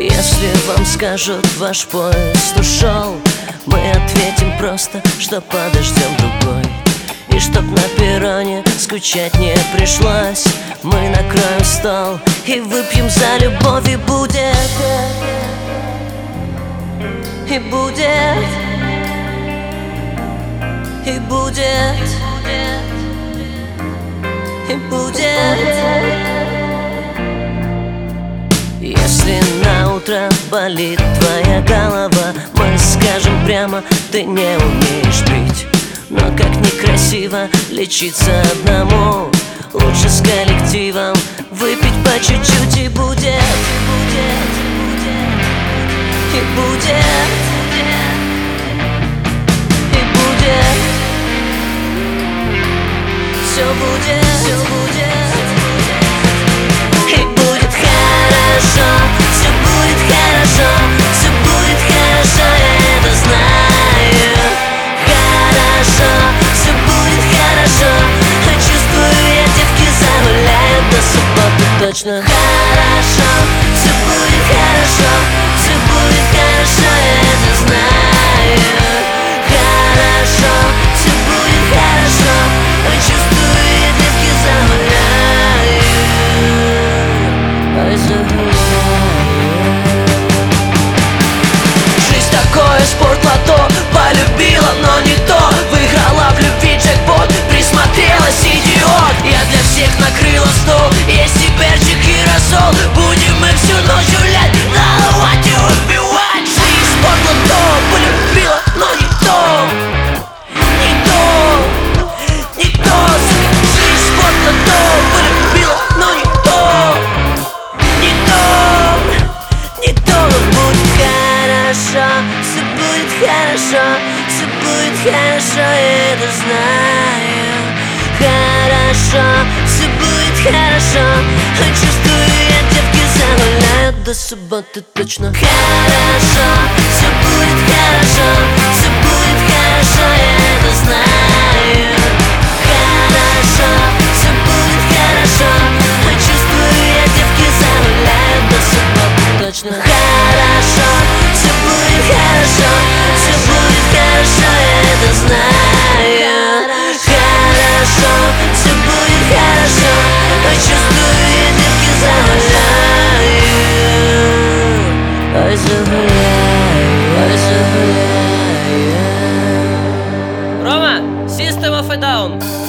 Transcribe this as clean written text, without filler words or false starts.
Если вам скажут, ваш поезд ушел, мы ответим просто, что подождем другой. И чтоб на перроне скучать не пришлось, мы накроем стол и выпьем за любовь. И будет, и будет, и будет, и будет. Если на утро болит твоя голова, мы скажем прямо: ты не умеешь пить. Но как некрасиво лечиться одному, лучше с коллективом выпить по чуть-чуть. И будет, и будет, и будет, все будет, все будет. И будет хорошо, все будет хорошо, все будет хорошо, я это знаю. Хорошо, все будет хорошо, чувствую я, девки загуляют до субботы точно. Хорошо, все будет хорошо, все будет хорошо, я это знаю. Хорошо, все будет хорошо, чувствую я, девки загуляют. Ой, загуляют. Жизнь такое, спортлото, полюбила, но не то. Выиграла в любви джекпот, присмотрелась, идиот. Я для всех накрыла стол, есть и перчик, и рассол. Будем мы всю ночь гулять, наливать и убивать. Жизнь спортлото, полюбила, но не то. Не то, не то. Жизнь спортлото, полюбила, но не то. Не то, не то. Будет хорошо, все будет хорошо, все будет хорошо, я это знаю. Хорошо, все будет хорошо, чувствую я, девки загуляют до субботы точно. Хорошо, все будет хорошо, все будет хорошо, я это знаю. Хорошо, все будет хорошо, чувствую я, девки загуляют до субботы точно. Хорошо, все будет хорошо, все будет хорошо, я это знаю. Хорошо, все будет хорошо, чувствую я, девки загуляют. Ой, загуляют, ой, загуляют. Рома, System of a Down.